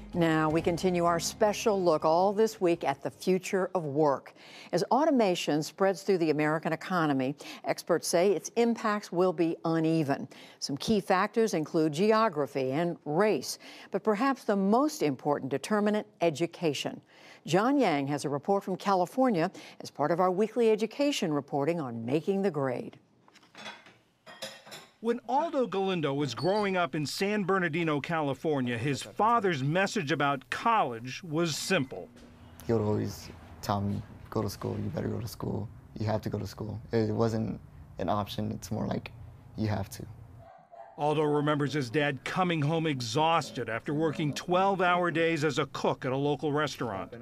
Now we continue our special look all this week at the future of work. As automation spreads through the American economy, experts say its impacts will be uneven. Some key factors include geography and race, but perhaps the most important determinant, education. John Yang has a report from California as part of our weekly education reporting on Making the Grade. When Aldo Galindo was growing up in San Bernardino, California, his father's message about college was simple. He would always tell me, go to school, you better go to school, you have to go to school. It wasn't an option, it's more like, you have to. Aldo remembers his dad coming home exhausted after working 12-hour days as a cook at a local restaurant.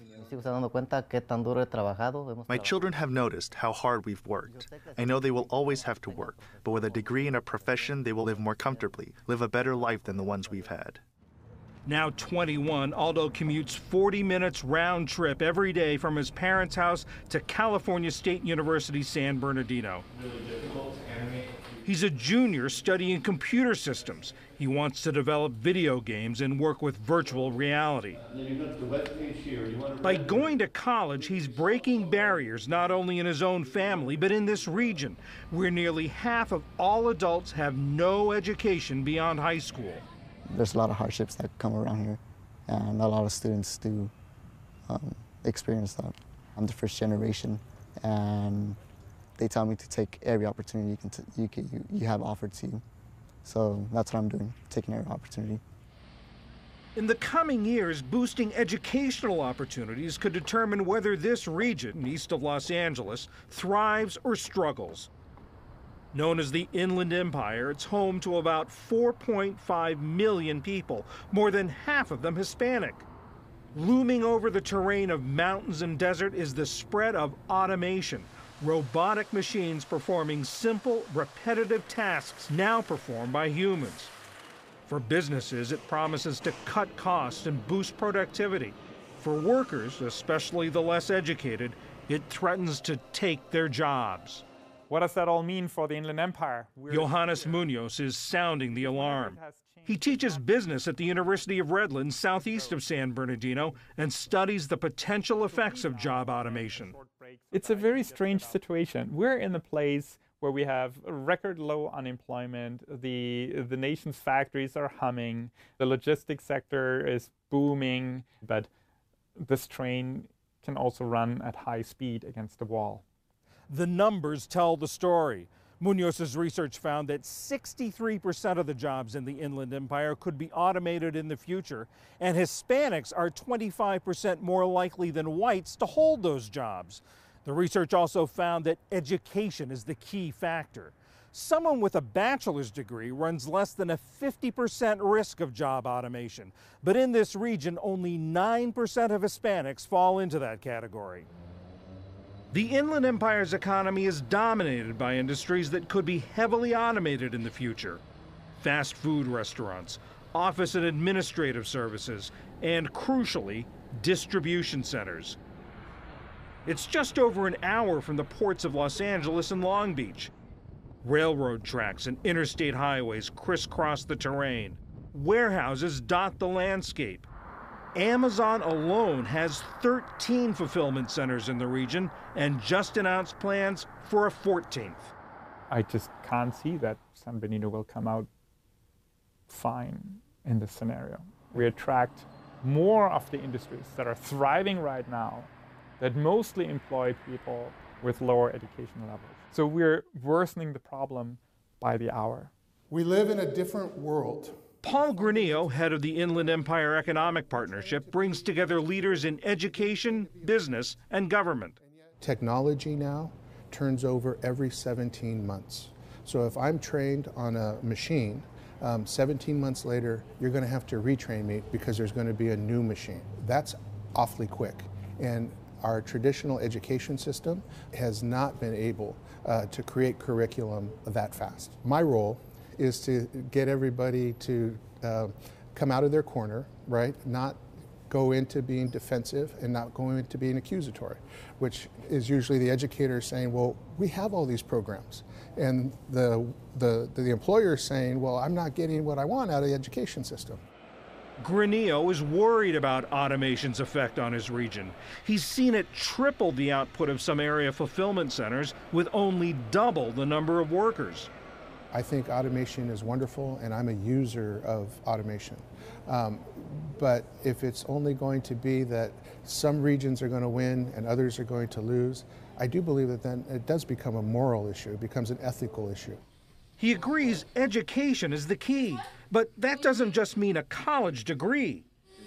My children have noticed how hard we've worked. I know they will always have to work, but with a degree and a profession, they will live more comfortably, live a better life than the ones we've had. Now 21, Aldo commutes 40 minutes round trip every day from his parents' house to California State University, San Bernardino. He's a junior studying computer systems. He wants to develop video games and work with virtual reality. By going to college, he's breaking barriers not only in his own family, but in this region, where nearly half of all adults have no education beyond high school. There's a lot of hardships that come around here, and a lot of students do experience that. I'm the first generation, and they tell me to take every opportunity you have offered to you. So that's what I'm doing, taking every opportunity. In the coming years, boosting educational opportunities could determine whether this region, east of Los Angeles, thrives or struggles. Known as the Inland Empire, it's home to about 4.5 million people, more than half of them Hispanic. Looming over the terrain of mountains and desert is the spread of automation. Robotic machines performing simple, repetitive tasks now performed by humans. For businesses, it promises to cut costs and boost productivity. For workers, especially the less educated, it threatens to take their jobs. What does that all mean for the Inland Empire? Johannes Munoz is sounding the alarm. He teaches business at the University of Redlands, southeast of San Bernardino, and studies the potential effects of job automation. It's a very strange situation. We're in a place where we have record low unemployment, the nation's factories are humming, the logistics sector is booming, but this train can also run at high speed against the wall. The numbers tell the story. Munoz's research found that 63% of the jobs in the Inland Empire could be automated in the future, and Hispanics are 25% more likely than whites to hold those jobs. The research also found that education is the key factor. Someone with a bachelor's degree runs less than a 50% risk of job automation, but in this region, only 9% of Hispanics fall into that category. The Inland Empire's economy is dominated by industries that could be heavily automated in the future. Fast food restaurants, office and administrative services, and crucially, distribution centers. It's just over an hour from the ports of Los Angeles and Long Beach. Railroad tracks and interstate highways crisscross the terrain. Warehouses dot the landscape. Amazon alone has 13 fulfillment centers in the region and just announced plans for a 14th. I just can't see that San Bernardino will come out fine in this scenario. We attract more of the industries that are thriving right now that mostly employ people with lower education levels. So we're worsening the problem by the hour. We live in a different world. Paul Granillo, head of the Inland Empire Economic Partnership, brings together leaders in education, business, and government. Technology now turns over every 17 months. So if I'm trained on a machine, 17 months later, you're going to have to retrain me because there's going to be a new machine. That's awfully quick. And our traditional education system has not been able to create curriculum that fast. My role is to get everybody to come out of their corner, right? Not go into being defensive and not go into being accusatory, which is usually the educator saying, well, we have all these programs. And the employer is saying, well, I'm not getting what I want out of the education system. Granillo is worried about automation's effect on his region. He's seen it triple the output of some area fulfillment centers with only double the number of workers. I think automation is wonderful, and I'm a user of automation. But if it's only going to be that some regions are going to win and others are going to lose, I do believe that then it does become a moral issue. It becomes an ethical issue. He agrees education is the key, but that doesn't just mean a college degree.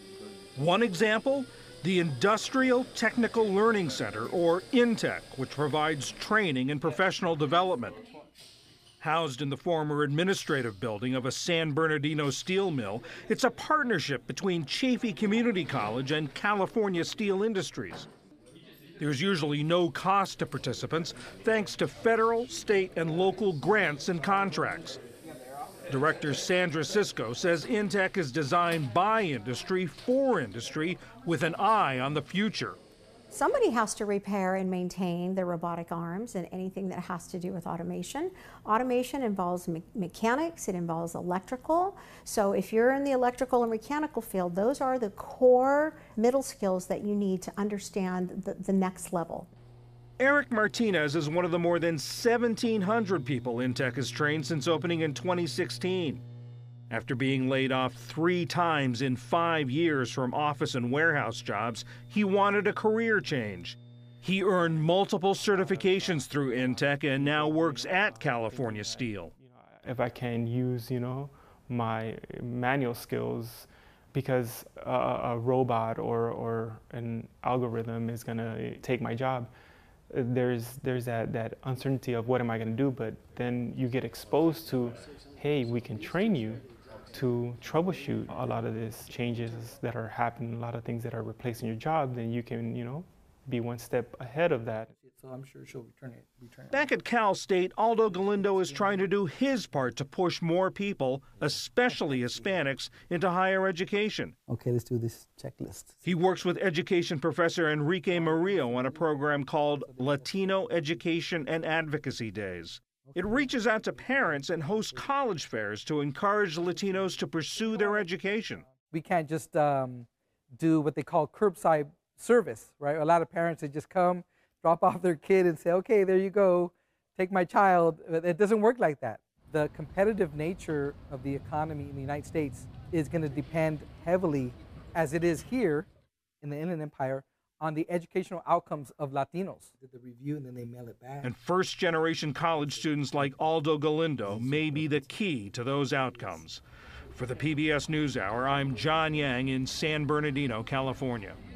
One example, the Industrial Technical Learning Center, or INTEC, which provides training and professional development. Housed in the former administrative building of a San Bernardino steel mill, it's a partnership between Chaffey Community College and California Steel Industries. There's usually no cost to participants thanks to federal, state, and local grants and contracts. Director Sandra Cisco says INTEC is designed by industry for industry with an eye on the future. Somebody has to repair and maintain the robotic arms and anything that has to do with automation. Automation involves mechanics, it involves electrical. So if you're in the electrical and mechanical field, those are the core middle skills that you need to understand the next level. Eric Martinez is one of the more than 1,700 people INTEC has trained since opening in 2016. After being laid off 3 times in 5 years from office and warehouse jobs, he wanted a career change. He earned multiple certifications through INTEC and now works at California Steel. If I can use, my manual skills, because a robot or an algorithm is going to take my job, there's that uncertainty of what am I going to do, but then you get exposed to, hey, we can train you to troubleshoot a lot of these changes that are happening, a lot of things that are replacing your job, then you can, be one step ahead of that. So I'm sure she'll return it. Back at Cal State, Aldo Galindo is trying to do his part to push more people, especially Hispanics, into higher education. Okay, let's do this checklist. He works with education professor Enrique Murillo on a program called Latino Education and Advocacy Days. It reaches out to parents and hosts college fairs to encourage Latinos to pursue their education. We can't just do what they call curbside service, right? A lot of parents, they just come, drop off their kid and say, okay, there you go, take my child. It doesn't work like that. The competitive nature of the economy in the United States is going to depend heavily, as it is here in the Inland Empire, on the educational outcomes of Latinos. Did the review and then they mail it back. And first-generation college students like Aldo Galindo may be the key to those outcomes. For the PBS NewsHour, I'm John Yang in San Bernardino, California.